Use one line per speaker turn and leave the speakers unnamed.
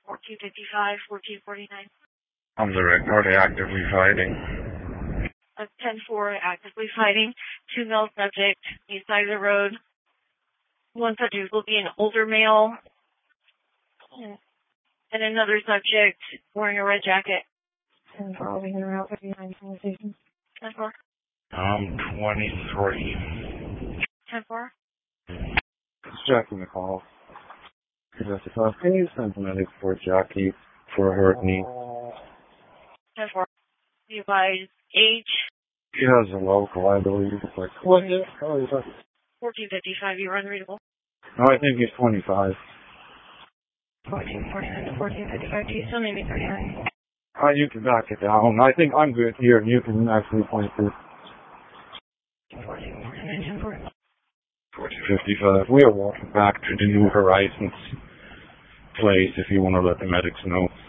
1455, 1449.
On the record, actively fighting.
10-4, actively fighting. 2 male subject, east side of the road. 1 subject will be an older male. And another subject wearing a red jacket. 10-4, over here, Route 59 conversation. 10-4.
23.
10-4.
Jackie McCall. Can you send a medic for Jackie for a hurt knee?
10-4. You advise age?
She has a local, I believe. It's like, what is it?
1455, you're unreadable.
No, I think he's 25.
1449 to 1455, do you still need me 39?
You can back it down. I think I'm good here, and you can actually point to
1449, 10-4.
1455. We are walking back to the New Horizons place if you want to let the medics know.